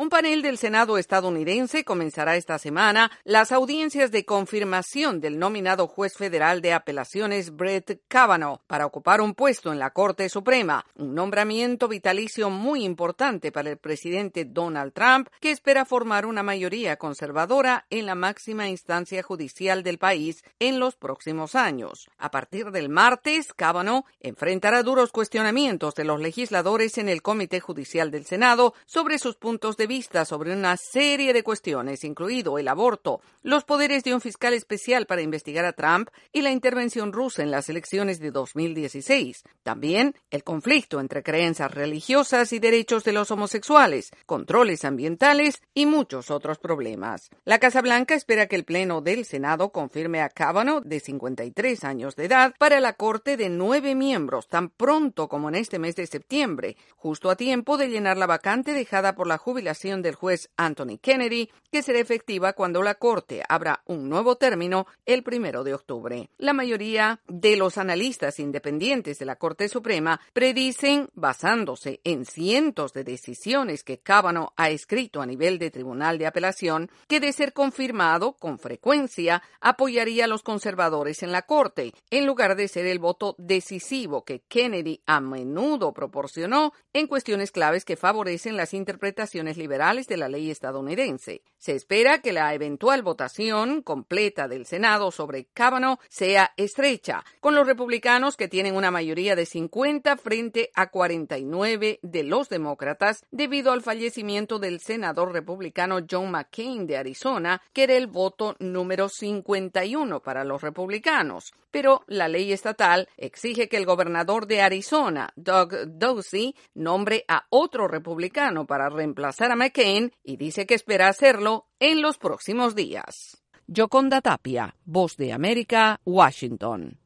Un panel del Senado estadounidense comenzará esta semana las audiencias de confirmación del nominado juez federal de apelaciones Brett Kavanaugh para ocupar un puesto en la Corte Suprema, un nombramiento vitalicio muy importante para el presidente Donald Trump, que espera formar una mayoría conservadora en la máxima instancia judicial del país en los próximos años. A partir del martes, Kavanaugh enfrentará duros cuestionamientos de los legisladores en el Comité Judicial del Senado sobre sus puntos de vista sobre una serie de cuestiones, incluido el aborto, los poderes de un fiscal especial para investigar a Trump y la intervención rusa en las elecciones de 2016. También el conflicto entre creencias religiosas y derechos de los homosexuales, controles ambientales y muchos otros problemas. La Casa Blanca espera que el Pleno del Senado confirme a Kavanaugh, de 53 años de edad, para la Corte de 9 miembros tan pronto como en este mes de septiembre, justo a tiempo de llenar la vacante dejada por la jubilación del juez Anthony Kennedy, que será efectiva cuando la Corte abra un nuevo término el 1 de octubre. La mayoría de los analistas independientes de la Corte Suprema predicen, basándose en cientos de decisiones que Kavanaugh ha escrito a nivel de Tribunal de Apelación, que de ser confirmado con frecuencia apoyaría a los conservadores en la Corte, en lugar de ser el voto decisivo que Kennedy a menudo proporcionó en cuestiones claves que favorecen las interpretaciones liberales de la ley estadounidense. Se espera que la eventual votación completa del Senado sobre Kavanaugh sea estrecha, con los republicanos que tienen una mayoría de 50 frente a 49 de los demócratas, debido al fallecimiento del senador republicano John McCain de Arizona, que era el voto número 51 para los republicanos. Pero la ley estatal exige que el gobernador de Arizona, Doug Ducey, nombre a otro republicano para reemplazar a McCain y dice que espera hacerlo en los próximos días. Yoconda Tapia, Voz de América, Washington.